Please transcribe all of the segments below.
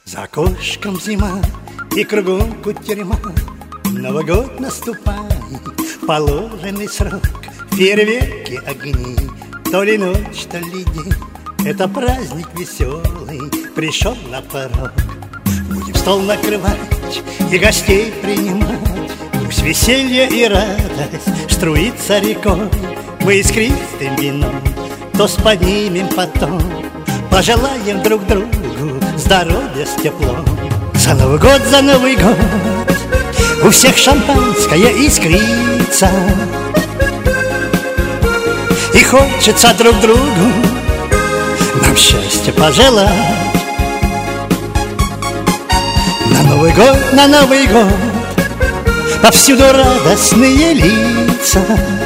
За окошком зима и кругом кутерьма. Новый год наступает, положенный срок. Фейерверки, огни, то ли ночь, то ли день. Это праздник веселый пришел на порог. Будем стол накрывать и гостей принимать. Пусть веселье и радость струится рекой. Мы искристым вином тост поднимем потом. Пожелаем друг другу здоровья с теплом. За Новый год, за Новый год у всех шампанское искрится. И хочется друг другу нам счастья пожелать. На Новый год повсюду радостные лица.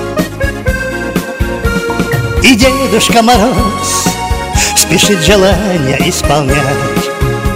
И Дедушка Мороз спешит желания исполнять.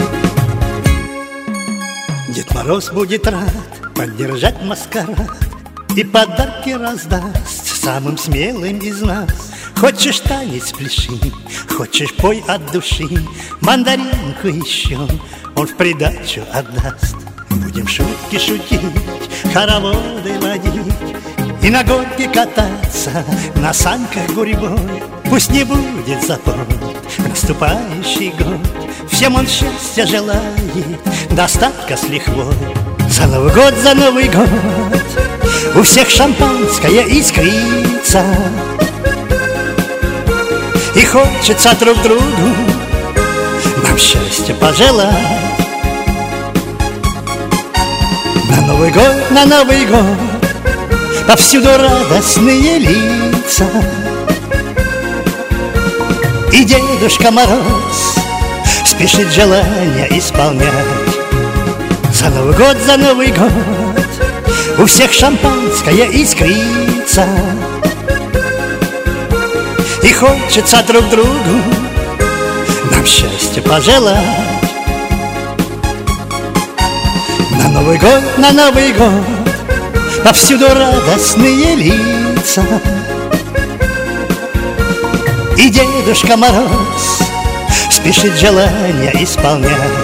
Дед Мороз будет рад поддержать маскарад и подарки раздаст самым смелым из нас. Хочешь танец пляши, хочешь пой от души, мандаринку еще он в придачу отдаст. Будем шутки шутить, хороводы водить и на горке кататься на санках гурьбой. Пусть не будет запор в наступающий год. Всем он счастья желает, достатка с лихвой. За Новый год у всех шампанское искрится. И хочется друг другу нам счастья пожелать. На Новый год повсюду радостные лица. И Дедушка Мороз спешит желания исполнять. За Новый год у всех шампанское искрится. И хочется друг другу нам счастья пожелать. На Новый год повсюду радостные лица. И Дедушка Мороз спешит желания исполнять.